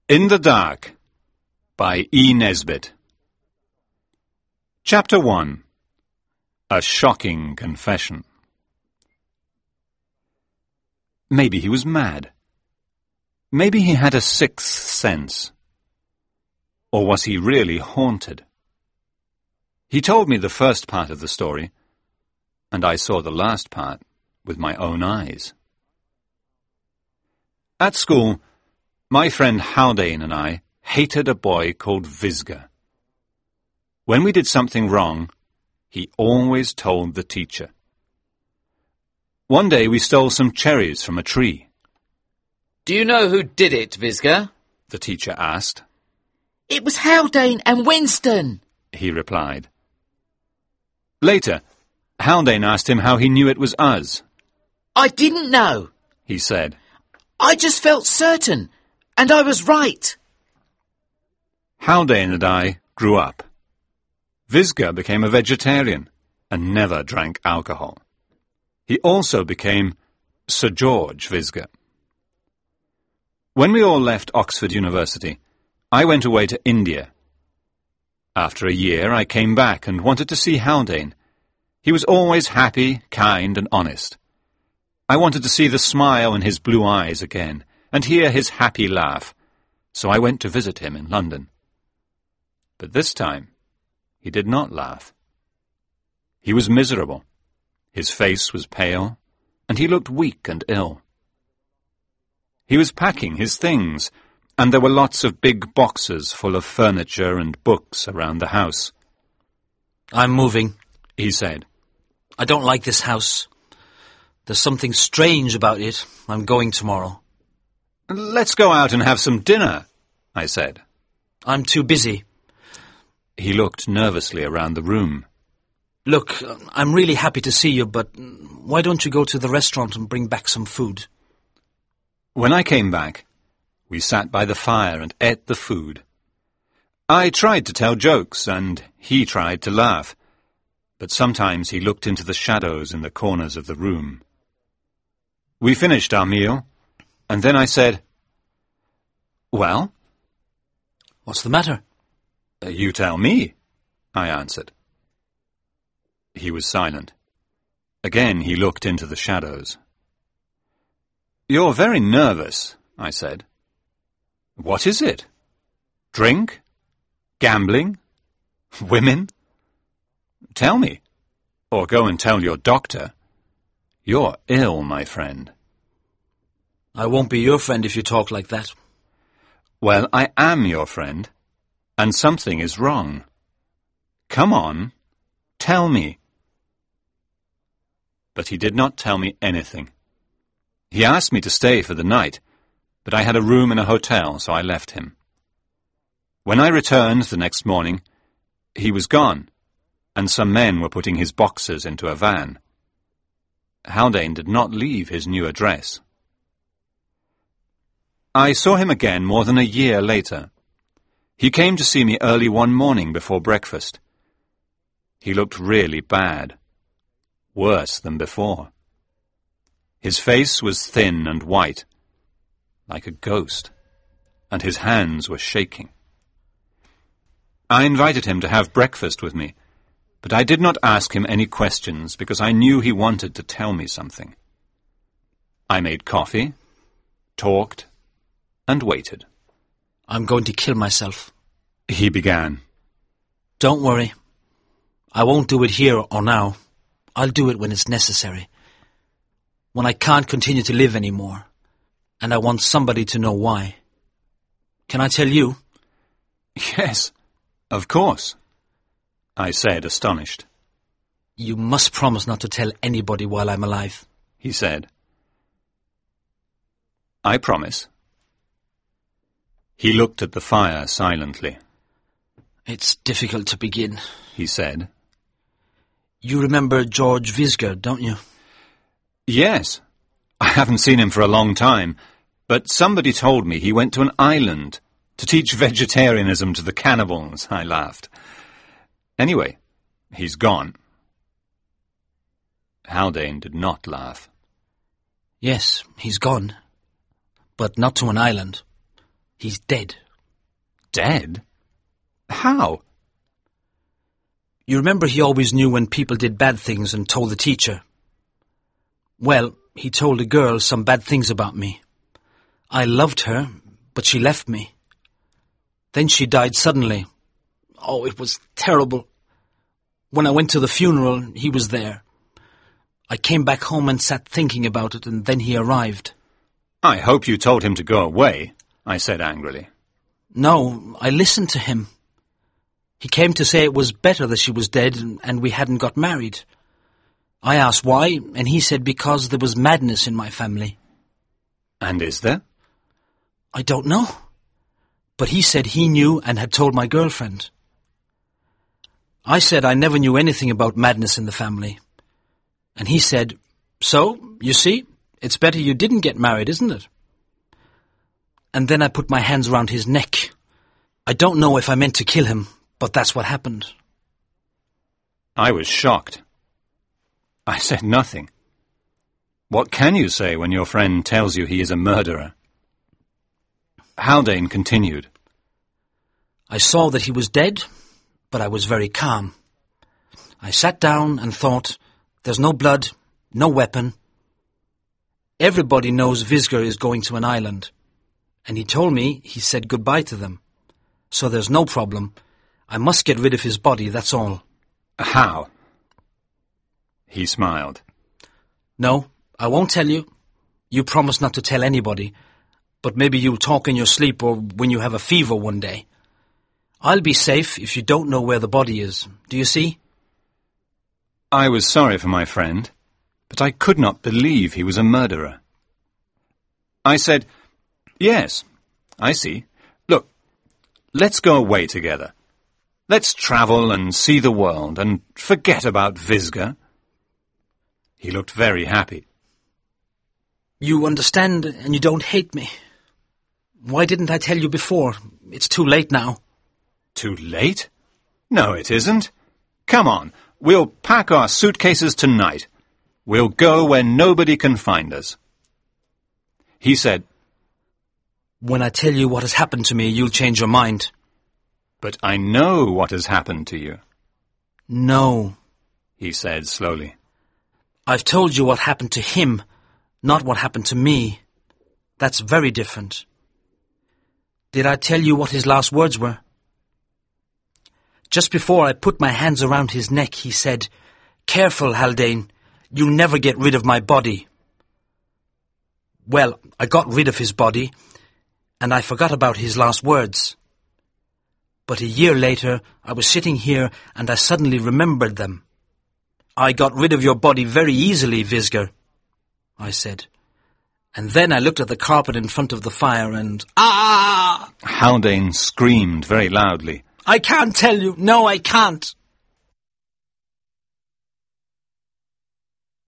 In the Dark by E. Nesbit. Chapter 1. A Shocking Confession. Maybe he was mad. Maybe he had a sixth sense. Or was he really haunted? He told me the first part of the story, and I saw the last part with my own eyes. At school, my friend Haldane and I hated a boy called Visger. When we did something wrong, he always told the teacher. One day we stole some cherries from a tree. "Do you know who did it, Visger?" The teacher asked. "It was Haldane and Winston," he replied. Later, Haldane asked him how he knew it was us. "I didn't know," he said. "I just felt certain, and I was right." Haldane and I grew up. Visger became a vegetarian and never drank alcohol. He also became Sir George Visger. When we all left Oxford University, I went away to India. After a year, I came back and wanted to see Haldane. He was always happy, kind, and honest. I wanted to see the smile in his blue eyes again and hear his happy laugh, so I went to visit him in London. But this time, he did not laugh. He was miserable. His face was pale, and he looked weak and ill. He was packing his things, and there were lots of big boxes full of furniture and books around the house. "I'm moving," he said. "I don't like this house. There's something strange about it. I'm going tomorrow." "Let's go out and have some dinner," I said. "I'm too busy." He looked nervously around the room. "Look, I'm really happy to see you, but why don't you go to the restaurant and bring back some food?" When I came back, we sat by the fire and ate the food. I tried to tell jokes, and he tried to laugh, but sometimes he looked into the shadows in the corners of the room. We finished our meal, and then I said, "Well?" "What's the matter?" "You tell me," I answered. He was silent. Again he looked into the shadows. "You're very nervous," I said. "What is it? Drink? Gambling? Women? Tell me, or go and tell your doctor. You're ill, my friend." "I won't be your friend if you talk like that." "Well, I am your friend, and something is wrong. Come on, tell me." But he did not tell me anything. He asked me to stay for the night, but I had a room in a hotel, so I left him. When I returned the next morning, he was gone, and some men were putting his boxes into a van. Haldane did not leave his new address. I saw him again more than a year later. He came to see me early one morning before breakfast. He looked really bad, worse than before. His face was thin and white, like a ghost, and his hands were shaking. I invited him to have breakfast with me, but I did not ask him any questions because I knew he wanted to tell me something. I made coffee, talked, and waited. "I'm going to kill myself," he began. "Don't worry. I won't do it here or now. I'll do it when it's necessary. When I can't continue to live anymore, and I want somebody to know why. Can I tell you?" "Yes, of course," I said, astonished. "You must promise not to tell anybody while I'm alive," he said. "I promise." He looked at the fire silently. "It's difficult to begin," he said. "You remember George Visger, don't you?" "Yes. I haven't seen him for a long time, but somebody told me he went to an island to teach vegetarianism to the cannibals," I laughed. "Anyway, he's gone." Haldane did not laugh. "Yes, he's gone. But not to an island. He's dead. Dead? How? You remember he always knew when people did bad things and told the teacher? Well, he told a girl some bad things about me. I loved her, but she left me. Then she died suddenly. Oh, it was terrible. When I went to the funeral, he was there. I came back home and sat thinking about it, and then he arrived. I hope you told him to go away, I said angrily. No, I listened to him. He came to say it was better that she was dead and we hadn't got married. I asked why, and he said because there was madness in my family. And is there? I don't know. But he said he knew and had told my girlfriend. I said I never knew anything about madness in the family. And he said, so, you see, it's better you didn't get married, isn't it? And then I put my hands around his neck. I don't know if I meant to kill him, but that's what happened. I was shocked. I said nothing. What can you say when your friend tells you he is a murderer? Haldane continued. I saw that he was dead, but I was very calm. I sat down and thought, there's no blood, no weapon. Everybody knows Visger is going to an island. And he told me he said goodbye to them. So there's no problem. I must get rid of his body, that's all. How? He smiled. No, I won't tell you. You promised not to tell anybody. But maybe you'll talk in your sleep or when you have a fever one day. I'll be safe if you don't know where the body is. Do you see? I was sorry for my friend, but I could not believe he was a murderer. I said, yes, I see. Look, let's go away together. Let's travel and see the world and forget about Visger. He looked very happy. You understand and you don't hate me. Why didn't I tell you before? It's too late now. Too late? No, it isn't. Come on, we'll pack our suitcases tonight. We'll go where nobody can find us. He said, when I tell you what has happened to me, you'll change your mind. But I know what has happened to you. No, he said slowly. I've told you what happened to him, not what happened to me. That's very different. Did I tell you what his last words were? Just before I put my hands around his neck, he said, careful, Haldane, you'll never get rid of my body. Well, I got rid of his body, and I forgot about his last words. But a year later, I was sitting here, and I suddenly remembered them. I got rid of your body very easily, Visger, I said. And then I looked at the carpet in front of the fire and... Ah! Haldane screamed very loudly. I can't tell you. No, I can't.